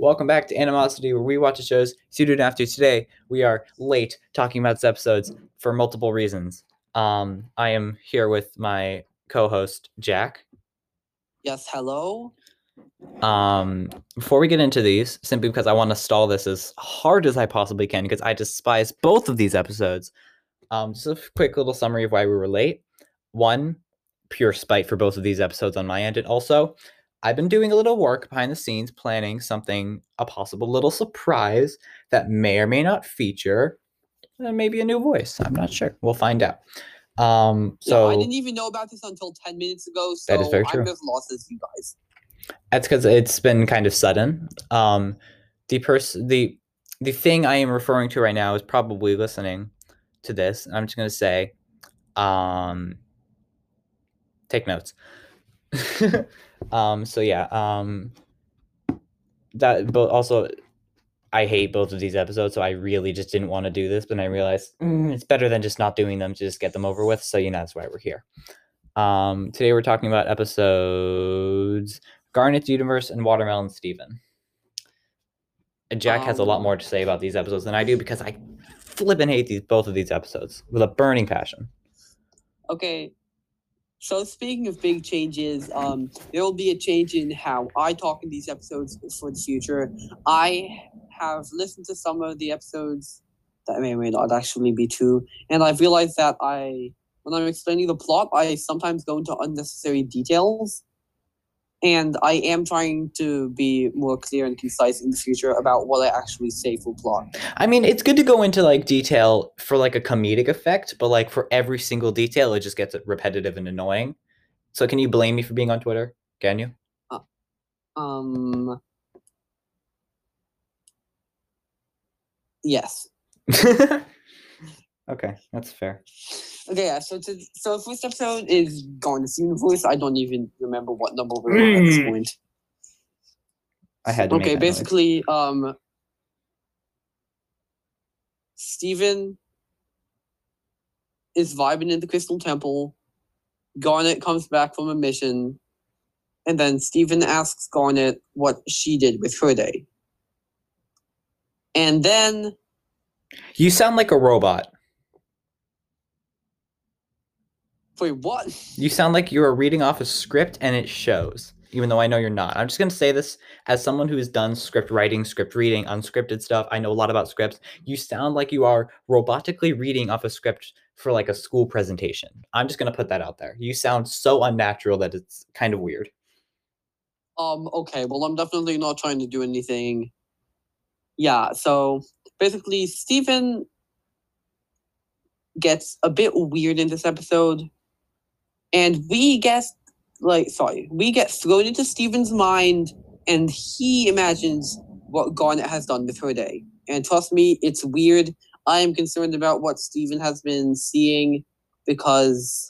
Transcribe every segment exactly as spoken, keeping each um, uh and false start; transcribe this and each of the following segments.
Welcome back to Animosity, where we watch the shows so you don't have to. Today, we are late talking about these episodes for multiple reasons. Um, I am here with my co-host, Jack. Yes, hello? Um, before we get into these, simply because I want to stall this as hard as I possibly can, because I despise both of these episodes. Um, just a quick little summary of why we were late. One, pure spite for both of these episodes on my end, and also, I've been doing a little work behind the scenes, planning something, a possible little surprise that may or may not feature uh, maybe a new voice. I'm not sure. We'll find out. Um, so yeah, I didn't even know about this until ten minutes ago, so that is very true. I'm as lost as you guys. That's because it's been kind of sudden. Um, the person, the the thing I am referring to right now is probably listening to this. I'm just gonna say, um, take notes. um, so yeah, um, that, but also, I hate both of these episodes, so I really just didn't want to do this, but I realized mm, it's better than just not doing them to just get them over with. So you know that's why we're here. Um, today we're talking about episodes Garnet's Universe and Watermelon Steven. Jack has a lot Um, more to say about these episodes than I do because I flippin' hate these both of these episodes with a burning passion. Okay, so speaking of big changes, um, there will be a change in how I talk in these episodes for the future. I have listened to some of the episodes that may or may not actually be true, and I've realized that I, when I'm explaining the plot, I sometimes go into unnecessary details. And I am trying to be more clear and concise in the future about what I actually say for plot. I mean, it's good to go into like detail for like a comedic effect, but like for every single detail, it just gets repetitive and annoying. So can you blame me for being on Twitter? Can you? Uh, um. Yes. Okay, that's fair. Okay, yeah, so to, so the first episode is Garnet's Universe. I don't even remember what number we're on at this point. I had to okay, make that basically, noise. um, Steven is vibing in the Crystal Temple. Garnet comes back from a mission, and then Steven asks Garnet what she did with her day. And then... You sound like a robot. Wait, what? You sound like you're reading off a script and it shows, even though I know you're not. I'm just going to say this as someone who's done script writing, script reading, unscripted stuff. I know a lot about scripts. You sound like you are robotically reading off a script for like a school presentation. I'm just going to put that out there. You sound so unnatural that it's kind of weird. Um, okay, well, I'm definitely not trying to do anything. Yeah, so basically, Steven gets a bit weird in this episode. And we get, like, sorry, we get thrown into Steven's mind, and he imagines what Garnet has done with her day. And trust me, it's weird. I am concerned about what Steven has been seeing because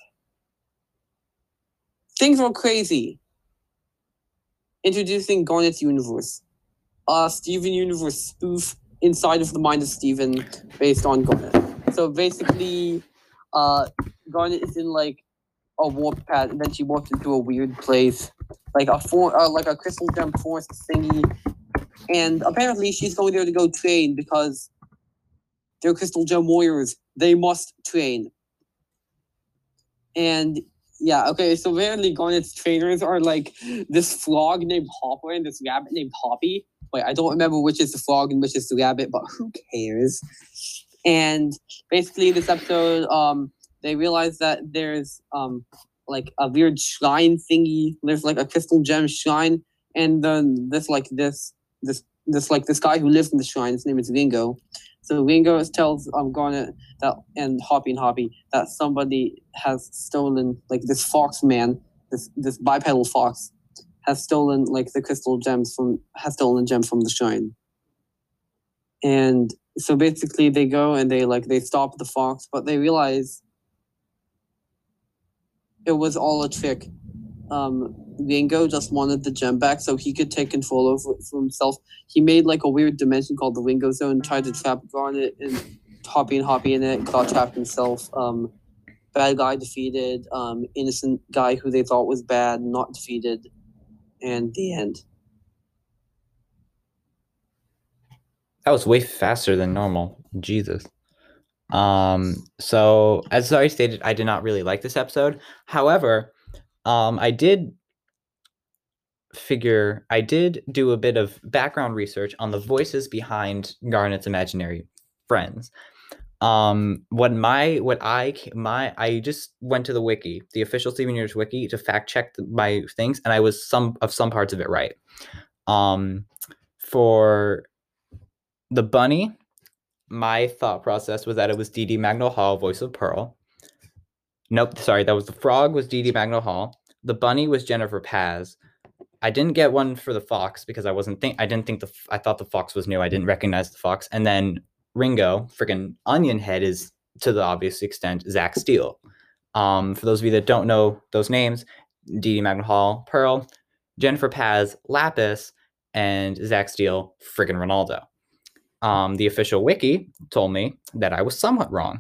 things are crazy. Introducing Garnet's Universe. Uh, Steven Universe spoof inside of the mind of Steven based on Garnet. So basically, uh, Garnet is in, like, a warp pad, and then she walked into a weird place, like a for, uh, like a crystal gem forest thingy, and apparently she's going there to go train because they're crystal gem warriors. They must train. And yeah, okay, so apparently Garnet's trainers are like this frog named Hopper and this rabbit named Hoppy. Wait, I don't remember which is the frog and which is the rabbit, but who cares? And basically, this episode, um. they realize that there's um like a weird shrine thingy. There's like a crystal gem shrine, and then this like this this this like this guy who lives in the shrine. His name is Ringo. So Ringo tells um Garnet that and Hoppy and Hoppy that somebody has stolen like this fox man, this this bipedal fox, has stolen like the crystal gems from has stolen a gem from the shrine. And so basically, they go and they like they stop the fox, but they realize it was all a trick. Um, Ringo just wanted the gem back so he could take control over it for himself. He made like a weird dimension called the Ringo Zone, tried to trap Garnet and Hoppy and Hoppy in it, got trapped himself. Um, bad guy defeated. Um, innocent guy who they thought was bad, not defeated. And the end. That was way faster than normal. Jesus. Um, so as I stated, I did not really like this episode. However, um, I did figure I did do a bit of background research on the voices behind Garnet's imaginary friends. Um, what my what I my I just went to the wiki, the official Steven Universe wiki, to fact check the, my things, and I was some of some parts of it right. Um, for the bunny, my thought process was that it was Dee Dee Magnol Hall, voice of Pearl. Nope, sorry, that was the frog was Dee Dee Magnol Hall. The bunny was Jennifer Paz. I didn't get one for the fox because I wasn't think I didn't think the I thought the fox was new. I didn't recognize the fox. And then Ringo, freaking Onion Head, is to the obvious extent Zach Steele. Um, for those of you that don't know those names, Dee Dee Magnol Hall, Pearl, Jennifer Paz, Lapis, and Zach Steele, friggin' Ronaldo. Um, the official wiki told me that I was somewhat wrong.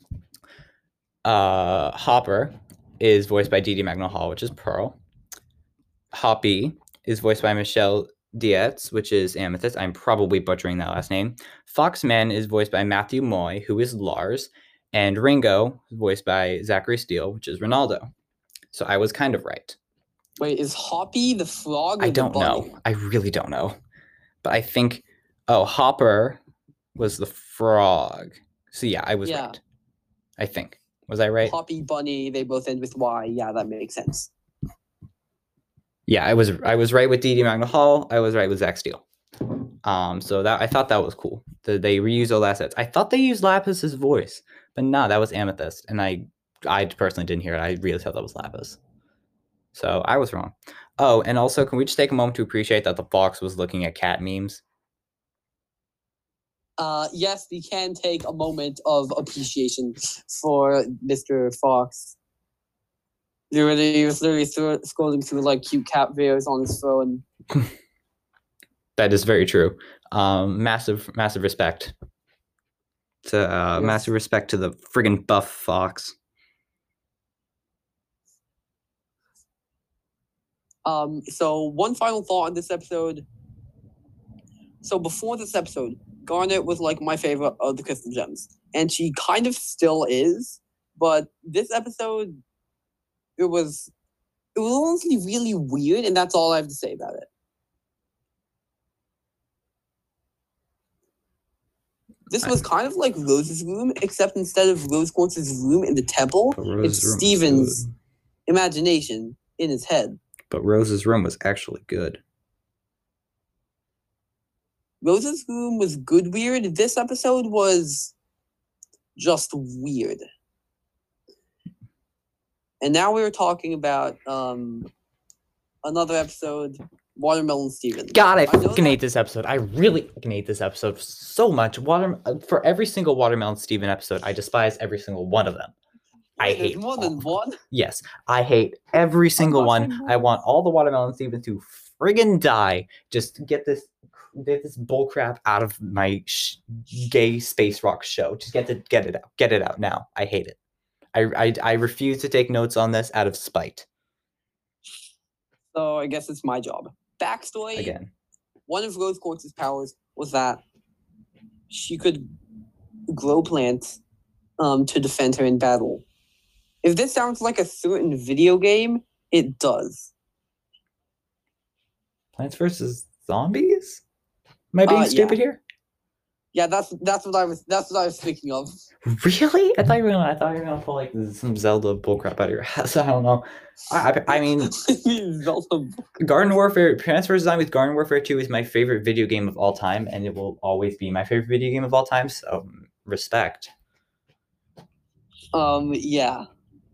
Uh, Hopper is voiced by Dee Dee Magnol Hall, which is Pearl. Hoppy is voiced by Michelle Dietz, which is Amethyst. I'm probably butchering that last name. Foxman is voiced by Matthew Moy, who is Lars. And Ringo, voiced by Zachary Steele, which is Ronaldo. So I was kind of right. Wait, is Hoppy the frog or I don't the bunny? know. I really don't know. But I think, oh, Hopper was the frog. So yeah, I was Yeah. right. I think. Was I right? Hoppy, bunny, they both end with Y. Yeah, that makes sense. Yeah, I was I was right with Dee Dee Magnol Hall. I was right with Zach Steele. Um, so that I thought that was cool. That they reused all assets. I thought they used Lapis's voice, but no, that was Amethyst, and I I personally didn't hear it. I really thought that was Lapis. So I was wrong. Oh, and also, can we just take a moment to appreciate that the fox was looking at cat memes? Uh, yes, we can take a moment of appreciation for Mister Fox. He was literally th- scrolling through like cute cat videos on his phone. That is very true. Um, massive, massive respect to uh, Yes. massive respect to the friggin' buff fox. Um, so one final thought on this episode. So before this episode, Garnet was like my favorite of the Crystal Gems, and she kind of still is. But this episode, it was it was honestly really weird, and that's all I have to say about it. This was kind of like Rose's room, except instead of Rose Quartz's room in the temple, it's Steven's imagination in his head. But Rose's room was actually good. Rose's room was good weird. This episode was just weird. And now we were talking about um, another episode, Watermelon Steven. God, I I know fucking that- hate this episode. I really fucking hate this episode so much. Water for every single Watermelon Steven episode, I despise every single one of them. I Wait, there's hate more than all- one. Yes, I hate every single not one. saying I more. want all the Watermelon Steven to friggin' die. Just get this get this bullcrap out of my sh- gay space rock show. Just get it get it out. Get it out now. I hate it. I, I I refuse to take notes on this out of spite. So I guess it's my job. Backstory. Again. One of Rose Quartz's powers was that she could grow plants um, to defend her in battle. If this sounds like a certain video game, it does. Plants versus Zombies? Am I being Uh, yeah. stupid here? Yeah, that's that's what I was that's what I was thinking of. Really? I thought you were gonna. I thought you were gonna pull like some Zelda bullcrap out of your ass. I don't know. I, I, I mean, Zelda. Garden Warfare, Plants vs Zombies, Garden Warfare Two is my favorite video game of all time, and it will always be my favorite video game of all time. So respect. Um. Yeah.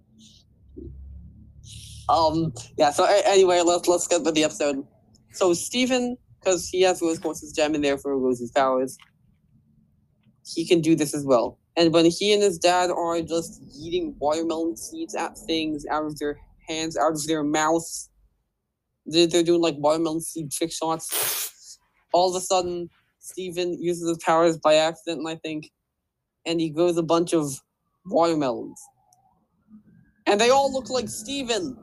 Um. Yeah. So a- anyway, let's let's get with the episode. So Steven, because he has Rose Quartz's gem and therefore Rose's powers, he can do this as well. And when he and his dad are just eating watermelon seeds at things out of their hands, out of their mouths, they're, they're doing like watermelon seed trick shots. All of a sudden, Steven uses his powers by accident, I think, and he grows a bunch of watermelons. And they all look like Steven.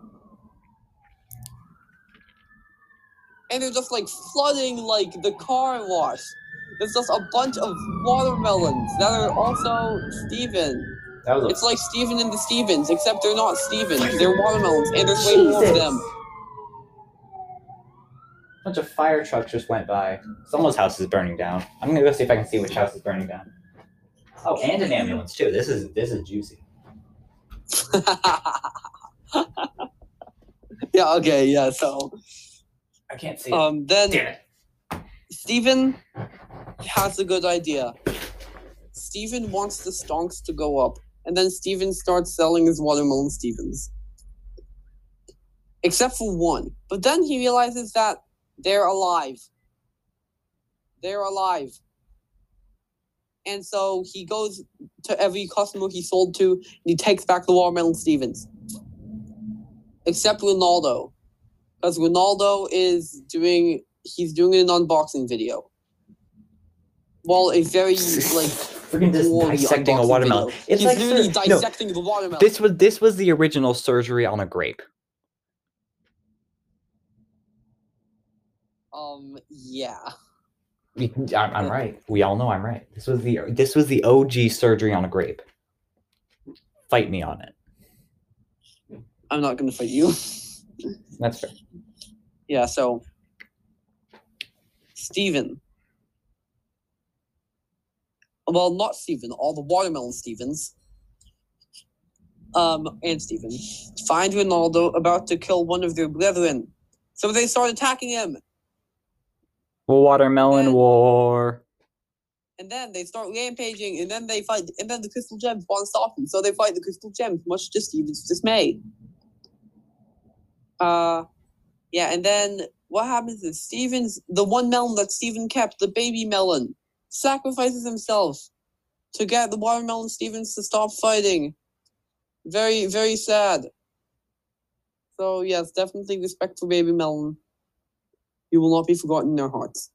And they're just like flooding like the car wash. There's just a bunch of watermelons that are also Steven. That was a It's like Steven and the Stevens, except they're not Stevens. They're watermelons, and there's way more of Jesus. them. A bunch of fire trucks just went by. Someone's house is burning down. I'm gonna go see if I can see which house is burning down. Oh, and an ambulance too. This is this is juicy. Yeah, okay, yeah, so I can't see. um then Damn it. Steven has a good idea. Steven wants the stonks to go up, and then Steven starts selling his watermelon Stevens. Except for one. But then he realizes that they're alive. They're alive. And so he goes to every customer he sold to, and he takes back the watermelon Stevens. Except Ronaldo. Because Ronaldo is doing, he's doing an unboxing video. Well, a very, like, freaking just gory dissecting a unboxing watermelon. video. It's He's like literally sur- no, dissecting the watermelon. this was this was the original surgery on a grape. Um, yeah. I'm, I'm right. We all know I'm right. This was the this was the O G surgery on a grape. Fight me on it. I'm not going to fight you. That's fair. Yeah, so Steven. Well, not Steven, all the watermelon Stevens. Um, and Steven find Ronaldo about to kill one of their brethren. So they start attacking him. Watermelon And- war. And then they start rampaging, and then they fight, and then the Crystal Gems want to stop them. So they fight the Crystal Gems, much to Steven's dismay. Uh, yeah, and then what happens is Steven's, the one melon that Steven kept, the baby melon, sacrifices himself to get the watermelon Stevens to stop fighting. Very, very sad. So yes, definitely respect for baby melon. You will not be forgotten in their hearts.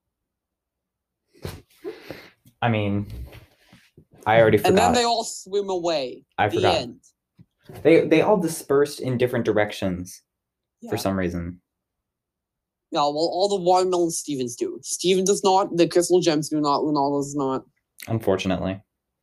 I mean, I already forgot. And then they all swim away. I the forgot. end. They they all dispersed in different directions Yeah. for some reason. Yeah, well, all the watermelon Stevens do. Steven does not. The Crystal Gems do not. Ronaldo does not. Unfortunately,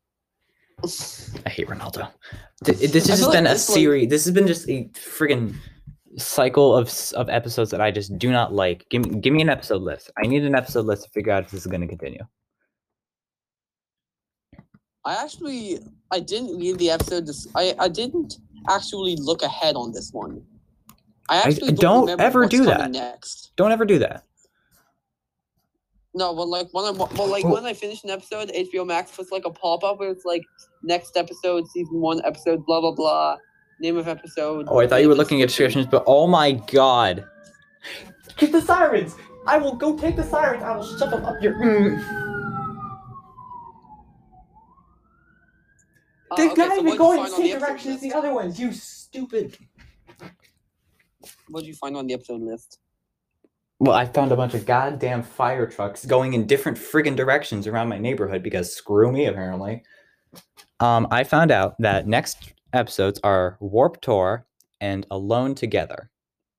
I hate Ronaldo. Th- This I has just feel been like a this, like- series. This has been just a friggin' cycle of s- of episodes that I just do not like. Give me give me an episode list. I need an episode list to figure out if this is going to continue. I actually, I didn't read the episode. This, I, I didn't actually look ahead on this one. I actually don't, don't remember ever what's do coming that. next. Don't ever do that. No, but like when I well, like Oh. when I finished an episode, H B O Max puts like a pop up where it's like next episode, season one, episode, blah blah blah, name of episode. Oh, I thought you were name, looking at description. descriptions, but oh my god! Get the sirens! I will go take the sirens. I will shove them up your. Mm. Uh, They're okay, not so even what'd you going find the on same episode direction as the list? other ones. You stupid. What did you find on the episode list? Well, I found a bunch of goddamn fire trucks going in different friggin' directions around my neighborhood because screw me, apparently. Um, I found out that next episodes are Warp Tour and Alone Together.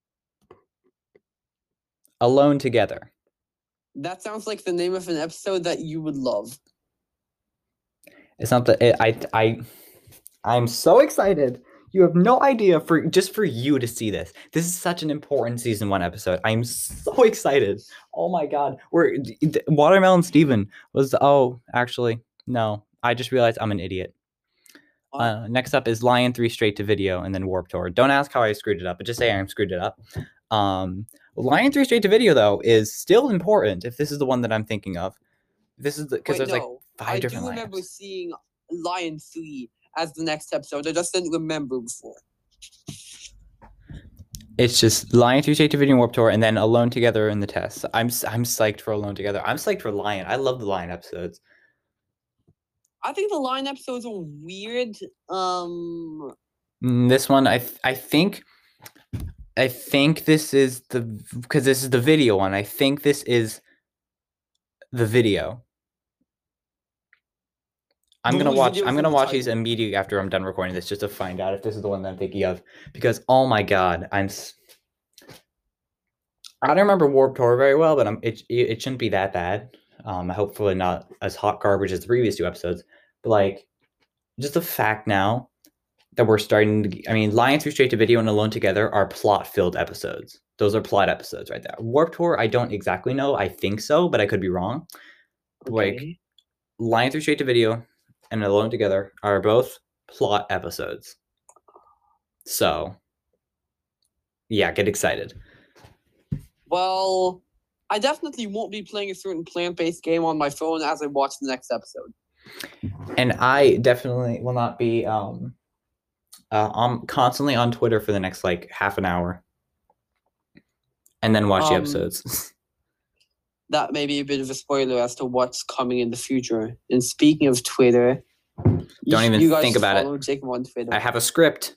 Alone Together. That sounds like the name of an episode that you would love. It's not the it, I I I'm so excited. You have no idea for just for you to see this. This is such an important season one episode. I'm so excited. Oh my god. We're d- Watermelon Steven was oh actually no. I just realized I'm an idiot. What? Uh, next up is Lion three straight to video and then Warp Tour. Don't ask how I screwed it up, but just say I screwed it up. Um, Lion three straight to video though is still important if this is the one that I'm thinking of. This is because Wait, there's like no, five I different do remember lineups. seeing Lion three as the next episode. I just didn't remember before. It's just Lion three straight to video and Warp Tour and then Alone Together in the test. I'm s- I'm psyched for Alone Together. I'm psyched for Lion. I love the Lion episodes. I think the Lion episodes are weird. Um, Mm, This one, I th- I think, I think this is the because this is the video one. I think this is the video. I'm The gonna watch. video I'm from gonna the watch these title. immediately after I'm done recording this, just to find out if this is the one that I'm thinking of. Because oh my god, I'm. s- I don't remember Warp Tour very well, but I'm. It it, it shouldn't be that bad. Um, hopefully not as hot garbage as the previous two episodes, but like just the fact now that we're starting to, I mean, Lying Through Straight to Video and Alone Together are plot-filled episodes. Those are plot episodes right there. Warped Tour, I don't exactly know. I think so, but I could be wrong. Okay. Like, Lying Through Straight to Video and Alone Together are both plot episodes. So, yeah, get excited. Well, I definitely won't be playing a certain plant-based game on my phone as I watch the next episode. And I definitely will not be um uh, I'm constantly on Twitter for the next like half an hour. And then watch Um, the episodes. That may be a bit of a spoiler as to what's coming in the future. And speaking of Twitter, Don't you, even you guys think about it. follow Jacob on Twitter I have a script.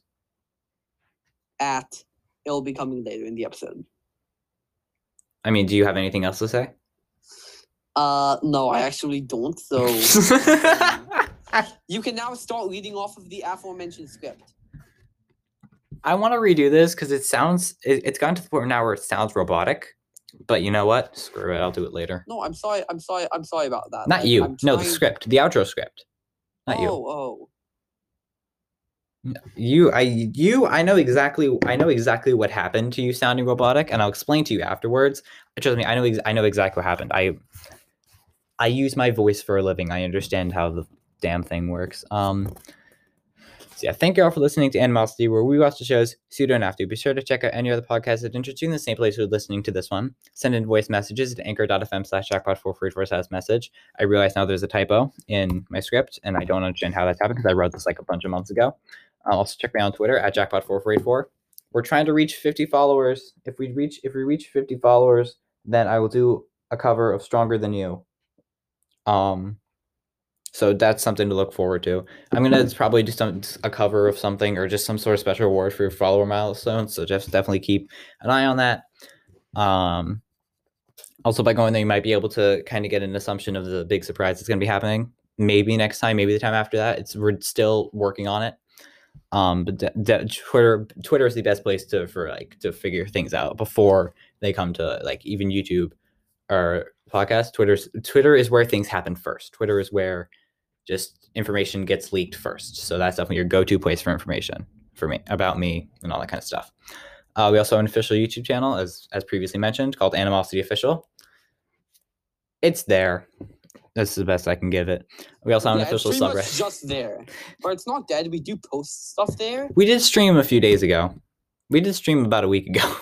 at it'll be coming later in the episode. I mean, do you have anything else to say? Uh, no, I actually don't. So you can now start reading off of the aforementioned script. I want to redo this because it sounds, it, it's gotten to the point now where it sounds robotic. But you know what? Screw it. I'll do it later. No, I'm sorry. I'm sorry. I'm sorry about that. Not Like, you. I'm No, the trying- script. The outro script. Not oh, you. Oh, You, I, you, I know exactly, I know exactly what happened to you sounding robotic, and I'll explain to you afterwards. Trust me, I know, ex- I know exactly what happened. I, I use my voice for a living. I understand how the damn thing works. Um, so yeah, thank you all for listening to Animosity, where we watch the shows so you don't have to. Be sure to check out any other podcasts that interest you in the same place you're listening to this one. Send in voice messages at anchor.fm slash jackpot four four four slash message. I realize now there's a typo in my script, and I don't understand how that's happened because I wrote this like a bunch of months ago. Uh, also check me out on Twitter at jackpot four four eight four. We're trying to reach fifty followers. If we reach if we reach fifty followers, then I will do a cover of Stronger Than You. Um, so that's something to look forward to. I'm gonna probably do some a cover of something or just some sort of special award for your follower milestones. So just definitely keep an eye on that. Um, also by going there, you might be able to kind of get an assumption of the big surprise that's gonna be happening. Maybe next time, maybe the time after that. It's we're still working on it. Um, but de- de- Twitter Twitter is the best place to for like to figure things out before they come to like even YouTube or podcast. Twitter's Twitter is where things happen first. Twitter is where just information gets leaked first. So that's definitely your go-to place for information for me about me and all that kind of stuff. Uh, we also have an official YouTube channel, as as previously mentioned, called Animosity Official. It's there. This is the best I can give it. We also have an yeah, official it's pretty much subreddit. just there, but it's not dead. We do post stuff there. We did stream a few days ago. We did stream about a week ago.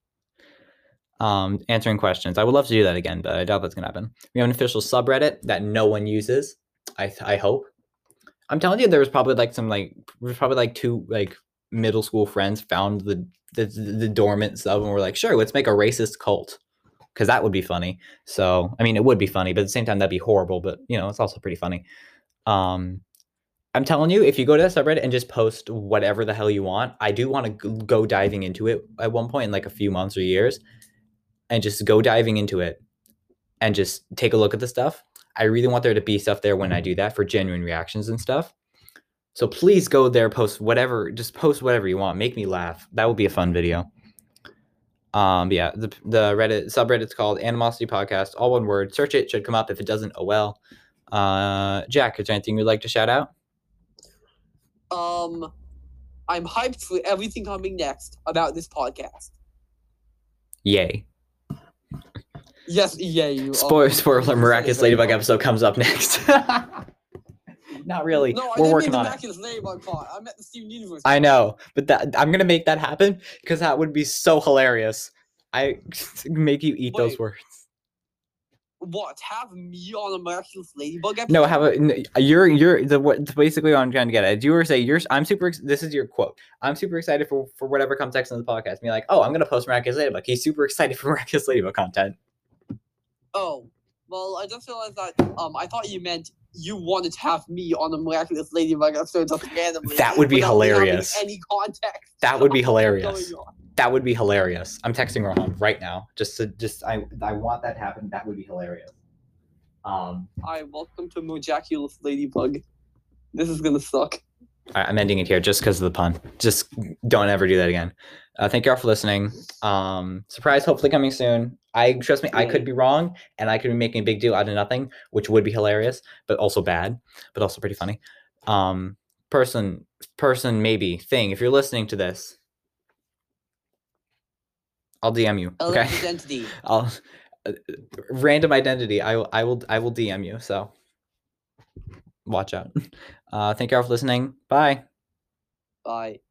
um, answering questions. I would love to do that again, but I doubt that's gonna happen. We have an official subreddit that no one uses. I I hope. I'm telling you, there was probably like some like there was probably like two like middle school friends found the the, the dormant sub and were like, sure, let's make a racist cult. Because that would be funny. So, I mean, it would be funny, but at the same time, that'd be horrible. But, you know, it's also pretty funny. Um, I'm telling you, if you go to that subreddit and just post whatever the hell you want, I do want to go diving into it at one point in like a few months or years and just go diving into it and just take a look at the stuff. I really want there to be stuff there when I do that for genuine reactions and stuff. So please go there, post whatever, just post whatever you want. Make me laugh. That would be a fun video. Um, yeah, the the Reddit subreddit's called Animosity Podcast, all one word. Search it, should come up. If it doesn't, oh well. Uh, Jack, is there anything you'd like to shout out? Um, I'm hyped for everything coming next about this podcast. Yay. Yes, yeah, you. Spoiler, um, spoiler, Miraculous say very Ladybug well. episode comes up next. Not really. No, I We're didn't working mean on the it. Miraculous Ladybug part. I meant the Steven Universe. I know, but that I'm gonna make that happen because that would be so hilarious. I make you eat those Wait. words. What? Have me on a Miraculous Ladybug episode? No, have a n- you're you're the what basically what I'm trying to get at. You were say you're I'm super. ex- This is your quote. I'm super excited for for whatever comes next in the podcast. Be like, oh, I'm gonna post Miraculous Ladybug. He's super excited for Miraculous Ladybug content. Oh, well, I just realized that. Um, I thought you meant you wanted to have me on a Miraculous Ladybug episode just randomly. That would be without me having hilarious. Any context? That would be of what's hilarious. going on. That would be hilarious. I'm texting Rohan right now. Just to just I I want that to happen. That would be hilarious. Um, Hi, welcome to Mojaculous Ladybug. This is gonna suck. I, I'm ending it here just because of the pun. Just don't ever do that again. Uh, thank you all for listening. Um, surprise, hopefully coming soon. I trust me, I Yeah. could be wrong, and I could be making a big deal out of nothing, which would be hilarious, but also bad, but also pretty funny. Um, person, person, maybe thing. If you're listening to this, I'll D M you. Okay. Alleged identity. I'll uh, random identity. I will. I will. I will D M you. So watch out. Uh, thank you all for listening. Bye. Bye.